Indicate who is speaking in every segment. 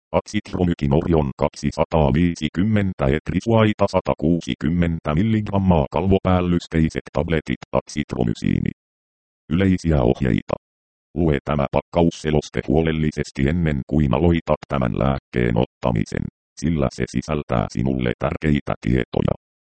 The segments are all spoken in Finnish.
Speaker 1: Azitromykinorion 250 etrisuaita 160 mg kalvopäällysteiset tabletit azitromysiini. Yleisiä ohjeita. Lue tämä pakkausseloste huolellisesti ennen kuin aloitat tämän lääkkeen ottamisen, sillä se sisältää sinulle tärkeitä tietoja.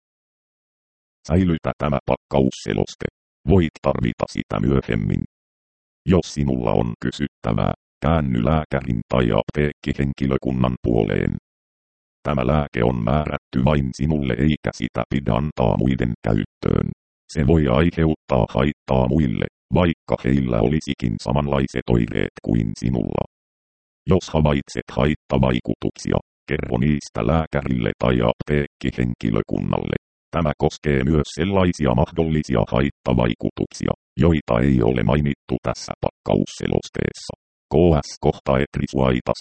Speaker 1: Säilytä tämä pakkausseloste. Voit tarvita sitä myöhemmin. Jos sinulla on kysyttävää, käänny lääkärin tai apteekkihenkilökunnan puoleen. Tämä lääke on määrätty vain sinulle eikä sitä pidä antaa muiden käyttöön. Se voi aiheuttaa haittaa muille, vaikka heillä olisikin samanlaiset oireet kuin sinulla. Jos havaitset haittavaikutuksia, kerro niistä lääkärille tai apteekkihenkilökunnalle. Tämä koskee myös sellaisia mahdollisia haittavaikutuksia, joita ei ole mainittu tässä pakkausselosteessa. KS-kohta etrisuaita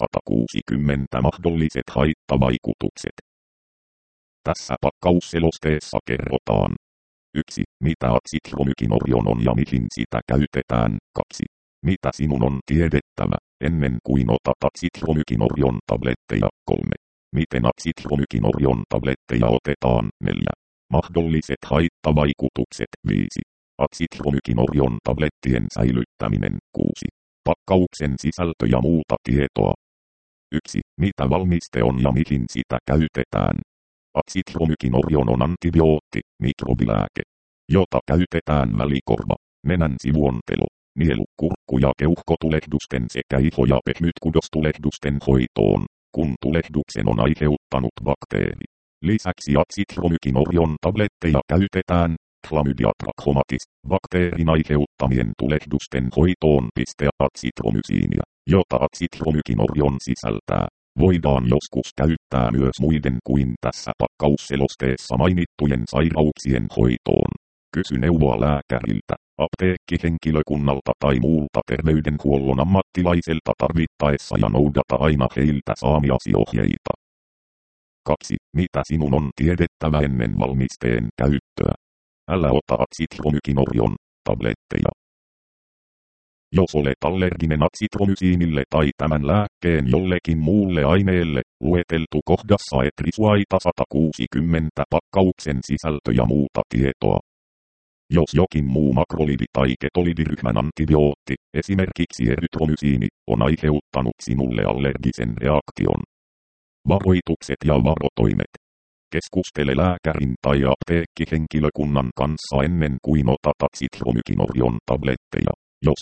Speaker 1: 160 mahdolliset haittavaikutukset. Tässä pakkausselosteessa kerrotaan 1. Mitä azitromykinorion on ja mihin sitä käytetään. 2. Mitä sinun on tiedettävä, ennen kuin otat azitromykinorion tabletteja. 3. Miten azitromykinorion tabletteja otetaan. 4. Mahdolliset haittavaikutukset. 5. Azitromykinorion tablettien säilyttäminen. 6. Pakkauksen sisältö ja muuta tietoa. 1. Mitä valmiste on ja mihin sitä käytetään. Azitromykinorion on antibiootti, mikrobilääke, jota käytetään välikorva, nenän sivuontelo, nielu, kurkku- ja keuhkotulehdusten sekä iho- ja pehmytkudostulehdusten hoitoon, kun tulehduksen on aiheuttanut bakteeri. Lisäksi azitromykinorion tabletteja käytetään Chlamydia trachomatis bakteerin aiheuttamien tulehdusten hoitoon. Azitromysiinia, jota azitromykinorion sisältää, voidaan joskus käyttää myös muiden kuin tässä pakkausselosteessa mainittujen sairauksien hoitoon. Kysy neuvoa lääkäriltä, apteekkihenkilökunnalta tai muulta terveydenhuollon ammattilaiselta tarvittaessa ja noudata aina heiltä saamiasi ohjeita. 2. Mitä sinun on tiedettävä ennen valmisteen käyttöä? Älä ota azitromykinorion tabletteja. Jos olet allerginen azitromysiinille tai tämän lääkkeen jollekin muulle aineelle, lueteltu kohdassa etrisuaita 160 pakkauksen sisältö ja muuta tietoa. Jos jokin muu makrolidi- tai ketolidiryhmän antibiootti, esimerkiksi erytromysiini, on aiheuttanut sinulle allergisen reaktion. Varoitukset ja varotoimet. Keskustele lääkärin tai apteekkihenkilökunnan kanssa ennen kuin otat azitromykinorion tabletteja. Jos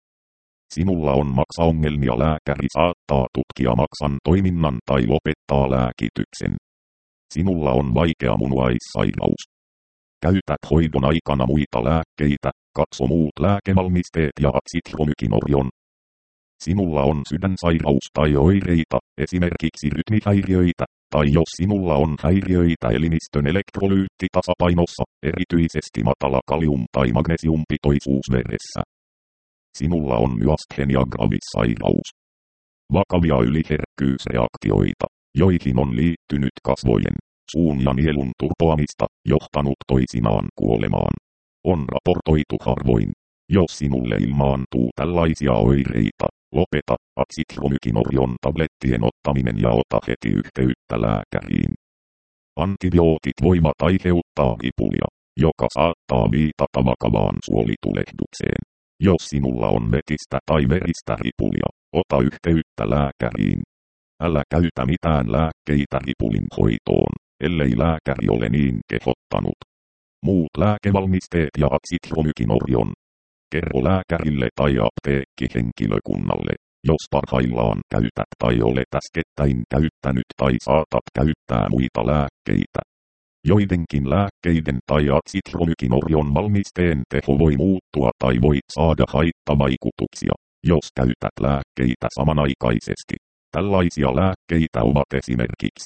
Speaker 1: sinulla on maksaongelmia, lääkäri saattaa tutkia maksan toiminnan tai lopettaa lääkityksen. Sinulla on vaikea munuaissairaus. Käytät hoidon aikana muita lääkkeitä, katso muut lääkevalmisteet ja azitromykinorion. Sinulla on sydänsairaus tai oireita, esimerkiksi rytmihäiriöitä, tai jos sinulla on häiriöitä elimistön elektrolyyttitasapainossa, erityisesti matala kalium- tai magnesiumpitoisuus veressä. Sinulla on myasthenia gravis-sairaus. Vakavia yliherkkyysreaktioita, joihin on liittynyt kasvojen, suun ja nielun turpoamista, johtanut toisinaan kuolemaan. On raportoitu harvoin. Jos sinulle ilmaantuu tällaisia oireita, lopeta azitromykinorion tablettien ottaminen ja ota heti yhteyttä lääkäriin. Antibiootit voivat aiheuttaa ripulia, joka saattaa viitata vakavaan suolitulehdukseen. Jos sinulla on vetistä tai veristä ripulia, ota yhteyttä lääkäriin. Älä käytä mitään lääkkeitä ripulin hoitoon, ellei lääkäri ole niin kehottanut. Muut lääkevalmisteet ja azitromykinorion. Kerro lääkärille tai apteekkihenkilökunnalle, jos parhaillaan käytät tai olet äskettäin käyttänyt tai saatat käyttää muita lääkkeitä. Joidenkin lääkkeiden tai azitromykinorion valmisteen teho voi muuttua tai voit saada haittavaikutuksia, jos käytät lääkkeitä samanaikaisesti. Tällaisia lääkkeitä ovat esimerkiksi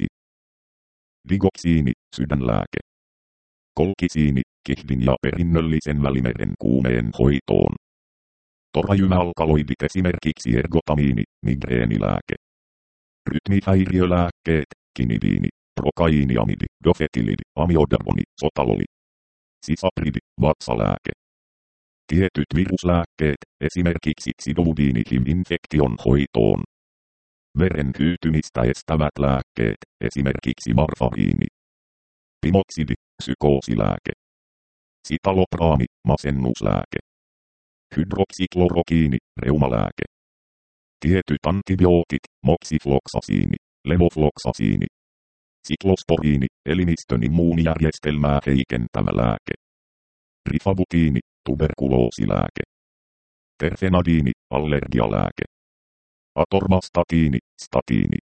Speaker 1: digoksiini, sydänlääke, kolkisiini, kihdin ja perinnöllisen välimeren kuumeen hoitoon, torajymäalkaloidit, esimerkiksi ergotamiini, migreenilääke, rytmihäiriölääkkeet, kinidiini, prokaiiniamidi, dofetilidi, amiodaroni, sotaloli, sisapridi, vatsalääke. Tietyt viruslääkkeet, esimerkiksi xidovudiini HIV-infektion hoitoon. Veren hyytymistä estävät lääkkeet, esimerkiksi varfariini. Pimoksidi, psykoosilääke. Sitalopraami, masennuslääke. Hydroksiklorokiini, reumalääke. Tietyt antibiootit, moksifloksasiini, levofloksasiini. Siklosporiini, elimistön immuunijärjestelmää heikentävä lääke. Rifabutiini, tuberkuloosilääke. Terfenadiini, allergialääke. Atorvastatiini, statiini.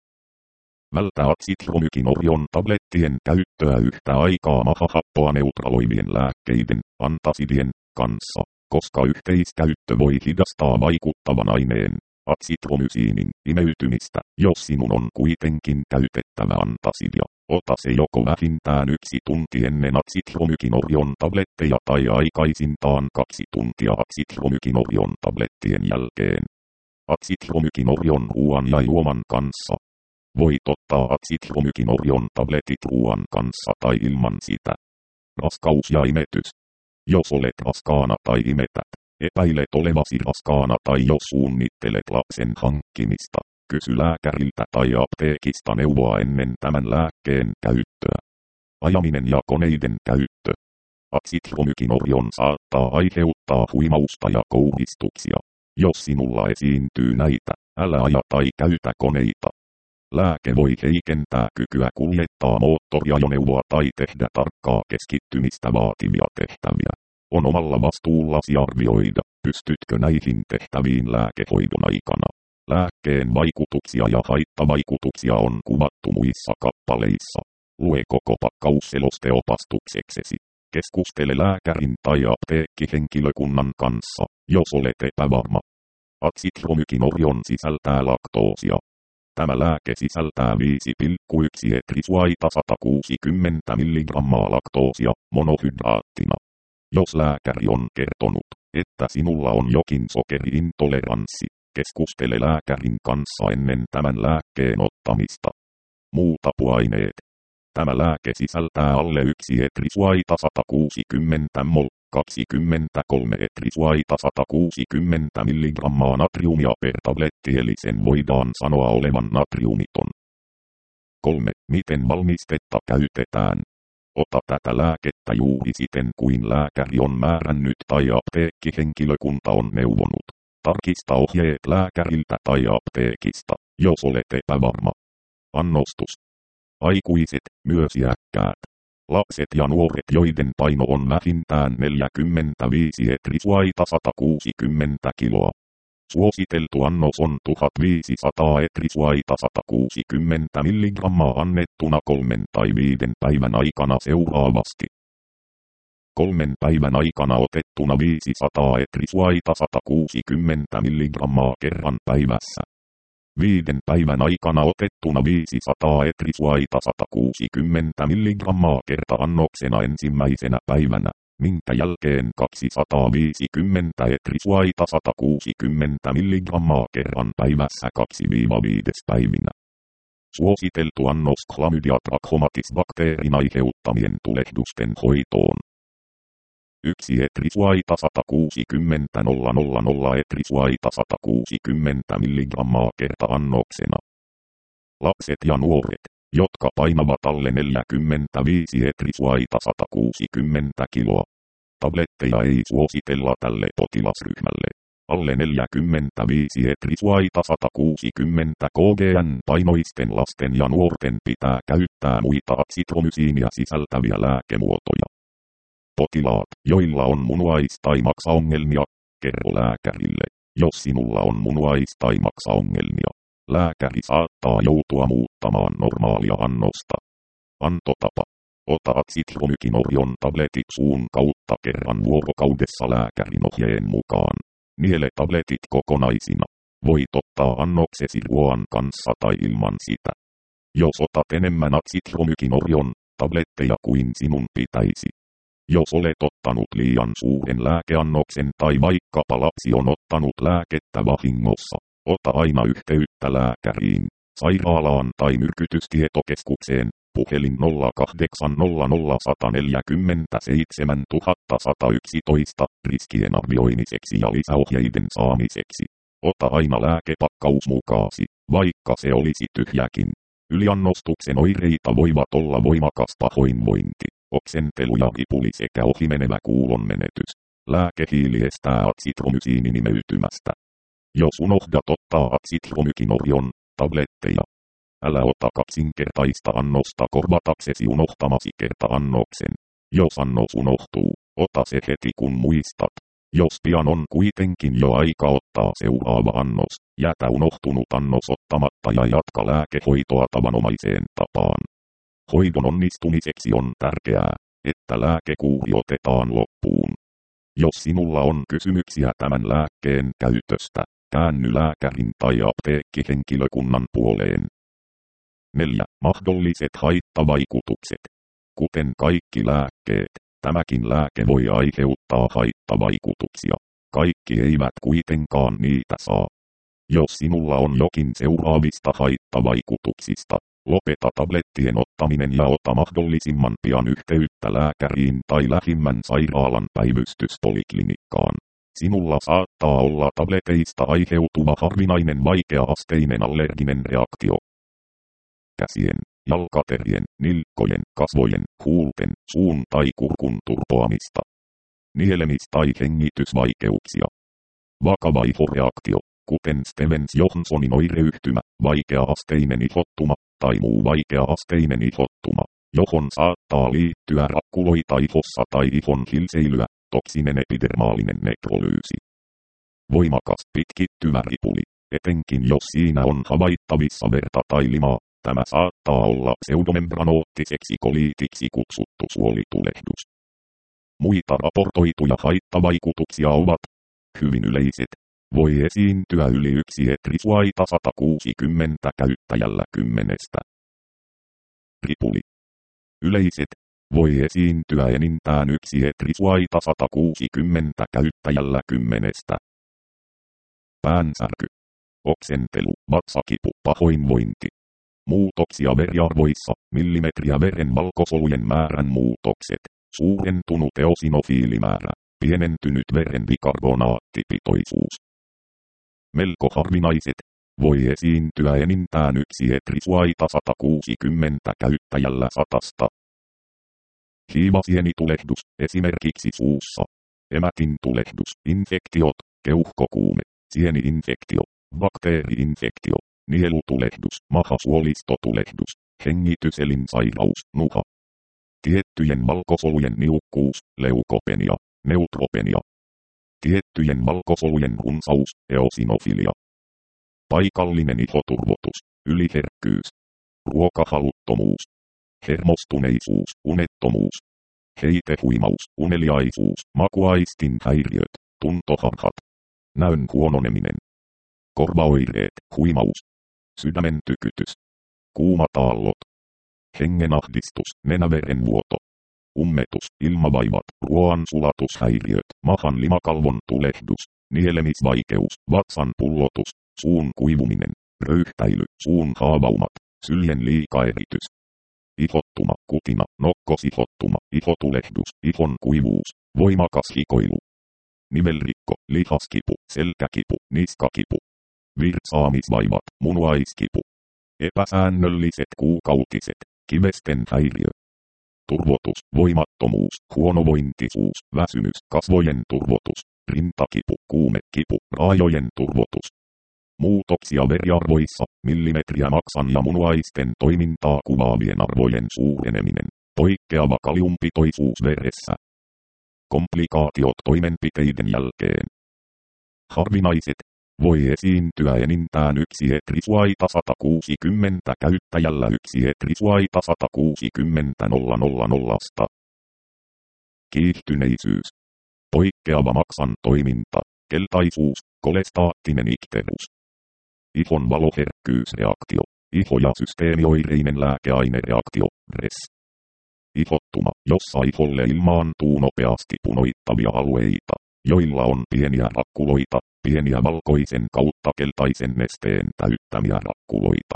Speaker 1: Vältä azitromykinorion tablettien käyttöä yhtä aikaa mahahappoa neutraloivien lääkkeiden, antasidien, kanssa, koska yhteiskäyttö voi hidastaa vaikuttavan aineen, azitromysiinin, imeytymistä. Jos sinun on kuitenkin käytettävä antasidia, ota se joko vähintään 1 tunti ennen azitromykinorion tabletteja tai aikaisintaan 2 tuntia azitromykinorion tablettien jälkeen. Azitromykinorion ruoan ja juoman kanssa. Voit ottaa azitromykinorion tabletit ruoan kanssa tai ilman sitä. Raskaus ja imetys. Jos olet raskaana tai imetät, epäilet olevasi raskaana tai jos suunnittelet lapsen hankkimista, kysy lääkäriltä tai apteekista neuvoa ennen tämän lääkkeen käyttöä. Ajaminen ja koneiden käyttö. Azitromykinorion saattaa aiheuttaa huimausta ja kouhistuksia. Jos sinulla esiintyy näitä, älä aja tai käytä koneita. Lääke voi heikentää kykyä kuljettaa moottoriajoneuvoa tai tehdä tarkkaa keskittymistä vaativia tehtäviä. On omalla vastuullasi arvioida, pystytkö näihin tehtäviin lääkehoidon aikana. Lääkkeen vaikutuksia ja haittavaikutuksia on kuvattu muissa kappaleissa. Lue koko pakkausseloste opastukseksesi. Keskustele lääkärin tai apteekkihenkilökunnan kanssa, jos olet epävarma. Azitromykinorion sisältää laktoosia. Tämä lääke sisältää 5,1 etrisuaita 160 mg laktoosia monohydraattina. Jos lääkäri on kertonut, että sinulla on jokin sokeriintoleranssi, keskustele lääkärin kanssa ennen tämän lääkkeen ottamista. Muut apuaineet. Tämä lääke sisältää alle 1 etrisuaita 160 mol, 23 etrisuaita 160 mg natriumia per tabletti eli sen voidaan sanoa olevan natriumiton. 3. Miten valmistetta käytetään? Ota tätä lääkettä juuri siten kuin lääkäri on määrännyt tai apteekkihenkilökunta on neuvonut. Tarkista ohjeet lääkäriltä tai apteekista, jos olet epävarma. Annostus. Aikuiset, myös iäkkäät. Lapset ja nuoret, joiden paino on vähintään 45 etrisuaita 160 kiloa. Suositeltu annos on 1500 etrisuaita 160 mg annettuna 3 tai 5 päivän aikana seuraavasti. 3 päivän aikana otettuna 500 etrisuaita 160 mg kerran päivässä. 5 päivän aikana otettuna 500 etrisuaita 160 mg kerta annoksena ensimmäisenä päivänä, minkä jälkeen 250 etrisuaita 160 mg kerran päivässä 2-5 päivinä. Suositeltu annos Chlamydia trachomatis bakteerin aiheuttamien tulehdusten hoitoon. 1 etrisuaita 160 000 etrisuaita 160 mg kerta annoksena. Lapset ja nuoret, jotka painavat alle 45 etrisuaita 160 kiloa. Tabletteja ei suositella tälle potilasryhmälle. Alle 45 etrisuaita 160 kg:n painoisten lasten ja nuorten pitää käyttää muita azitromysiinia sisältäviä lääkemuotoja. Potilaat, joilla on munuais- tai maksaongelmia, kerro lääkärille, jos sinulla on munuais- tai maksaongelmia. Lääkäri saattaa joutua muuttamaan normaalia annosta. Antotapa. Ota azitromykinorion tabletit suun kautta kerran vuorokaudessa lääkärin ohjeen mukaan. Niele tabletit kokonaisina. Voit ottaa annoksesi ruoan kanssa tai ilman sitä. Jos otat enemmän azitromykinorion tabletteja kuin sinun pitäisi. Jos olet ottanut liian suuren lääkeannoksen tai vaikkapa lapsi on ottanut lääkettä vahingossa, ota aina yhteyttä lääkäriin, sairaalaan tai myrkytystietokeskukseen, puhelin 0800 147 111 riskien arvioimiseksi ja lisäohjeiden saamiseksi. Ota aina lääkepakkaus mukaasi, vaikka se olisi tyhjäkin. Yliannostuksen oireita voivat olla voimakas pahoinvointi, oksentelu ja ripuli sekä ohimenevä kuulonmenetys. Lääkehiili estää atsitromysiinin imeytymästä. Jos unohdat ottaa atsitromykinorion tabletteja, älä ota kaksinkertaista annosta korvataksesi unohtamasi kerta-annoksen. Jos annos unohtuu, ota se heti kun muistat. Jos pian on kuitenkin jo aika ottaa seuraava annos, jätä unohtunut annos ottamatta ja jatka lääkehoitoa tavanomaiseen tapaan. Hoidon onnistumiseksi on tärkeää, että lääkekuuri otetaan loppuun. Jos sinulla on kysymyksiä tämän lääkkeen käytöstä, käänny lääkärin tai apteekkihenkilökunnan puoleen. 4. Mahdolliset haittavaikutukset. Kuten kaikki lääkkeet, tämäkin lääke voi aiheuttaa haittavaikutuksia. Kaikki eivät kuitenkaan niitä saa. Jos sinulla on jokin seuraavista haittavaikutuksista, lopeta tablettien ottaminen ja ota mahdollisimman pian yhteyttä lääkäriin tai lähimmän sairaalan päivystyspoliklinikkaan. Sinulla saattaa olla tableteista aiheutuva harvinainen vaikea-asteinen allerginen reaktio. Käsien, jalkaterien, nilkkojen, kasvojen, huulten, suun tai kurkun turpoamista. Nielemis- tai hengitysvaikeuksia. Vakava ihoreaktio, kuten Stevens-Johnsonin oireyhtymä, vaikea-asteinen ihottuma tai muu vaikea-asteinen ihottuma, johon saattaa liittyä rakkuloita ihossa tai ihon hilseilyä, toksinen epidermaalinen nekrolyysi. Voimakas pitkittyvä ripuli, etenkin jos siinä on havaittavissa verta tai limaa, tämä saattaa olla pseudomembranoottiseksi koliitiksi kutsuttu suolitulehdus. Muita raportoituja haittavaikutuksia ovat hyvin yleiset. Voi esiintyä yli 1 etrisuaita 160 käyttäjällä 10. Ripuli. Yleiset. Voi esiintyä enintään 1 etrisuaita 160 käyttäjällä 10. Päänsärky. Oksentelu, vatsakipu, pahoinvointi. Muutoksia veriarvoissa, millimetriä veren valkosolujen määrän muutokset, suurentunut eosinofiilimäärä, pienentynyt veren bikarbonaattipitoisuus. Melko harvinaiset, voi esiintyä enintään 1 etrisuaita 160 käyttäjällä 100. Hiivasienitulehdus, esimerkiksi suussa. Emätintulehdus, infektiot, keuhkokuume, sieni-infektio, bakteeri-infektio, nielutulehdus, mahasuolistotulehdus, hengityselinsairaus, nuha. Tiettyjen valkosolujen niukkuus, leukopenia, neutropenia. Tiettyjen valkosolujen runsaus, eosinofilia. Paikallinen ihoturvotus, yliherkkyys. Ruokahaluttomuus. Hermostuneisuus, unettomuus. Heitehuimaus, uneliaisuus, makuaistin häiriöt, tuntoharhat. Näön huononeminen. Korvaoireet, huimaus. Sydämen tykytys. Kuumat aallot. Hengenahdistus, nenäverenvuoto. Ummetus, ilmavaivat, ruoansulatushäiriöt, mahan limakalvon tulehdus, nielemisvaikeus, vatsan pullotus, suun kuivuminen, röyhtäily, suun haavaumat, syljen liikaeritys. Ihottuma, kutina, nokkosihottuma, ihotulehdus, ihon kuivuus, voimakas hikoilu. Nivelrikko, lihaskipu, selkäkipu, niskakipu. Virtsaamisvaivat, munuaiskipu. Epäsäännölliset kuukautiset, kivesten häiriö. Turvotus, voimattomuus, huonovointisuus, väsymys, kasvojen turvotus, rintakipu, kuumekipu, raajojen turvotus. Muutoksia veriarvoissa, millimetriä maksan ja munuaisten toimintaa kuvaavien arvojen suureneminen, poikkeava kaliumpitoisuus veressä. Komplikaatiot toimenpiteiden jälkeen. Harvinaiset. Voi esiintyä enintään 1 etrisuaita 160 käyttäjällä 1 etrisuaita 160 000. Kiihtyneisyys. Poikkeava maksan toiminta, keltaisuus, kolestaattinen ikterus. Ihon valoherkkyysreaktio, iho- ja systeemioireinen lääkeainereaktio, RES. Ihottuma, jossa iholle ilmaantuu nopeasti punoittavia alueita, joilla on pieniä rakkuloita, pieniä valkoisen kautta keltaisen nesteen täyttämiä rakkuloita.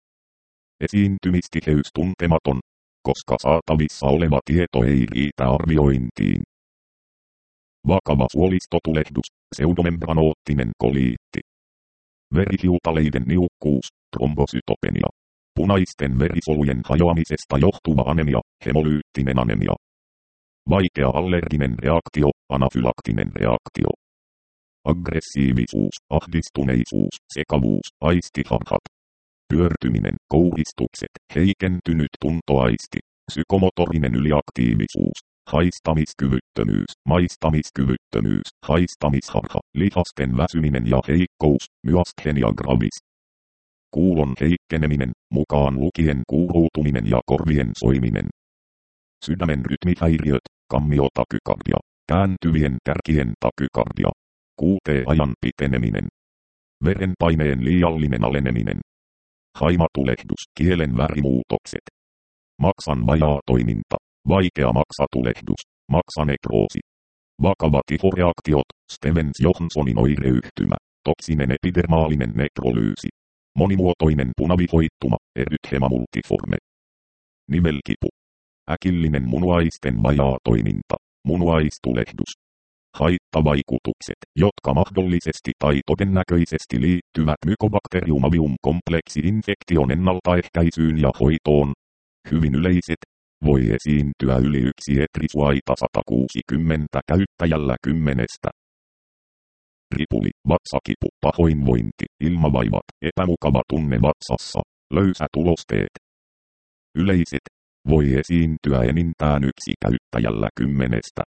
Speaker 1: Esiintymistiheys tuntematon, koska saatavissa oleva tieto ei riitä arviointiin. Vakava suolistotulehdus, pseudomembranoottinen koliitti. verihiutaleiden niukkuus, trombosytopenia. Punaisten verisolujen hajoamisesta johtuva anemia, hemolyyttinen anemia. Vaikea allerginen reaktio, anafylaktinen reaktio. Aggressiivisuus, ahdistuneisuus, sekavuus, aistiharhat. Pyörtyminen, kouristukset, heikentynyt tuntoaisti, psykomotorinen yliaktiivisuus, haistamiskyvyttömyys, maistamiskyvyttömyys, haistamisharha, lihasten väsyminen ja heikkous, myasthenia gravis. Kuulon heikkeneminen, mukaan lukien kuuroutuminen ja korvien soiminen. Sydämen rytmihäiriöt, kammiotakykardia, kääntyvien kärkien takykardia. QT-ajan piteneminen. Verenpaineen liiallinen aleneminen. Haimatulehdus, kielen värimuutokset. Maksan vajaatoiminta, vaikea maksatulehdus, maksanekroosi. Vakavat ihoreaktiot, Stevens-Johnsonin oireyhtymä, toksinen epidermaalinen nekrolyysi. Monimuotoinen punavihoittuma, erythema multiforme. Nivelkipu. Äkillinen munuaisten vajaatoiminta, munuaistulehdus. Haittavaikutukset, jotka mahdollisesti tai todennäköisesti liittyvät Mycobacterium avium-kompleksi-infektion ennaltaehkäisyyn ja hoitoon. Hyvin yleiset. Voi esiintyä yli 1 etrisuaita 160 käyttäjällä 10. Ripuli, vatsakipu, pahoinvointi, ilmavaivat, epämukava tunne vatsassa, löysätulosteet. Yleiset. Voi esiintyä enintään 1 käyttäjällä 10.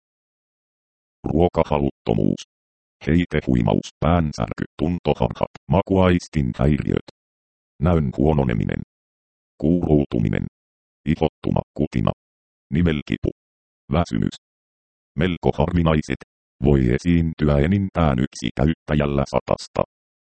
Speaker 1: Ruokahaluttomuus. Heitehuimaus, päänsärky, tuntoharhat, makuaistin häiriöt. Näön huononeminen. Kuuroutuminen. Ihottuma, kutina. Nivelkipu. Väsymys. Melko harvinaiset. Voi esiintyä enintään 1 käyttäjällä 100.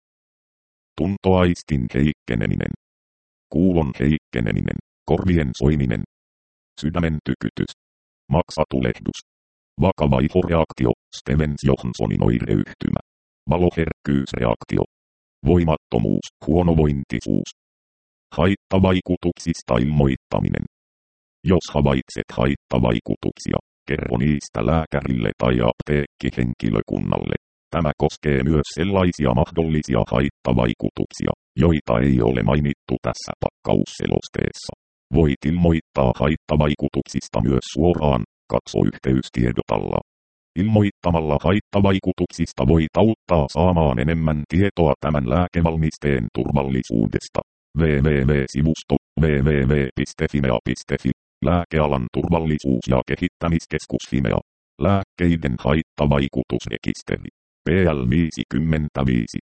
Speaker 1: Tuntoaistin heikkeneminen. Kuulon heikkeneminen, korvien soiminen. Sydämen tykytys. Maksatulehdus. Vakava ihoreaktio, Stevens-Johnsonin oireyhtymä. Valoherkkyysreaktio. Voimattomuus, huonovointisuus. Haittavaikutuksista ilmoittaminen. Jos havaitset haittavaikutuksia, kerro niistä lääkärille tai apteekkihenkilökunnalle. Tämä koskee myös sellaisia mahdollisia haittavaikutuksia, joita ei ole mainittu tässä pakkausselosteessa. Voit ilmoittaa haittavaikutuksista myös suoraan, katso yhteystiedotalla. Ilmoittamalla haittavaikutuksista voit auttaa saamaan enemmän tietoa tämän lääkevalmisteen turvallisuudesta. www.sivusto www.fimea.fi Lääkealan turvallisuus- ja kehittämiskeskus Fimea. Lääkkeiden haittavaikutusrekisteri. PL 55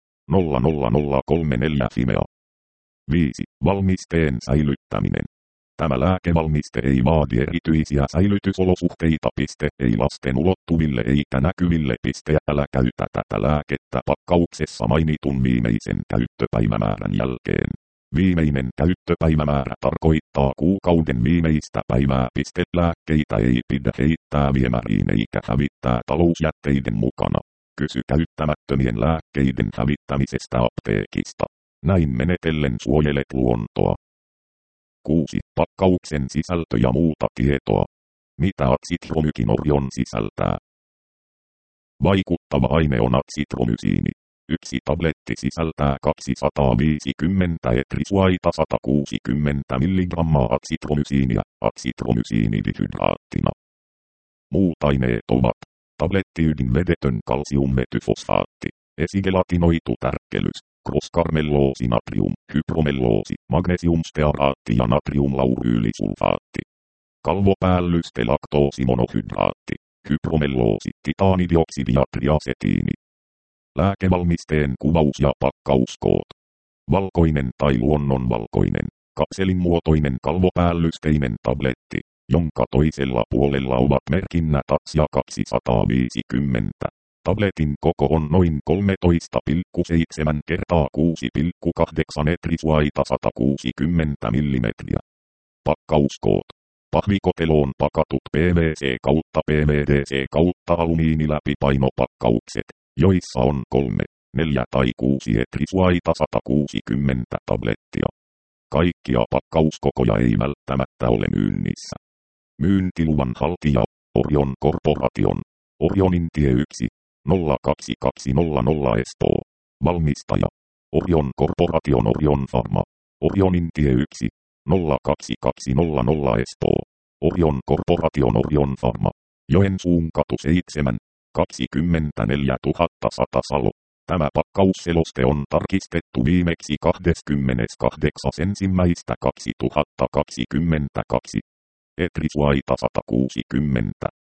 Speaker 1: 00034 Fimea. 5. Valmisteen säilyttäminen. Tämä lääkevalmiste ei vaadi erityisiä säilytysolosuhteita. Ei lasten ulottuville eikä näkyville. Älä käytä tätä lääkettä pakkauksessa mainitun viimeisen käyttöpäivämäärän jälkeen. Viimeinen käyttöpäivämäärä tarkoittaa kuukauden viimeistä päivää. Lääkkeitä ei pidä heittää viemäriin eikä hävittää talousjätteiden mukana. Kysy käyttämättömien lääkkeiden hävittämisestä apteekista. Näin menetellen suojelet luontoa. 6. Pakkauksen sisältö ja muuta tietoa. Mitä atsitromykinorion sisältää? Vaikuttava aine on atsitromysiini. 1 tabletti sisältää 250 etrisuaita 160 mg atsitromysiinia, atsitromysiinidihydраattina. Muut aineet ovat tablettiydin vedetön kalsiummetyfosfaatti, esigelatinoitu tärkkelys, crosscarmelloosi natrium, hypromelloosi, magnesiumstearaatti ja natriumlauryylisulfaatti. Kalvopäällysте laktoosimonohydraatti, hypromelloosi, titaanidioksidi ja triasetiini. Lääkevalmisteen kuvaus ja pakkauskoot. Valkoinen tai luonnonvalkoinen, kapselinmuotoinen kalvopäällysteinen tabletti, jonka toisella puolella ovat merkinnät ATS ja 250. Tabletin koko on noin 13,7 kertaa 6,8 etrisuaita 160 mm. Pakkauskoot. Pahvikoteloon pakatut PVC kautta PVDC kautta alumiiniläpipainopakkaukset, joissa on 3, 4 tai 6 etrisuaita 160 tablettia. Kaikkia pakkauskokoja ei välttämättä ole myynnissä. Myyntiluvan haltija, Orion Corporation, Orionin tie 1, 02200 Espoo. Valmistaja, Orion Corporation Orion Pharma. Orionin tie 1. 02200 Espoo. Orion Corporation Orion Pharma. Joensuun katu 7. 24100 Salo. Tämä pakkausseloste on tarkistettu viimeksi 28.1.2022. Etrisuaita 160.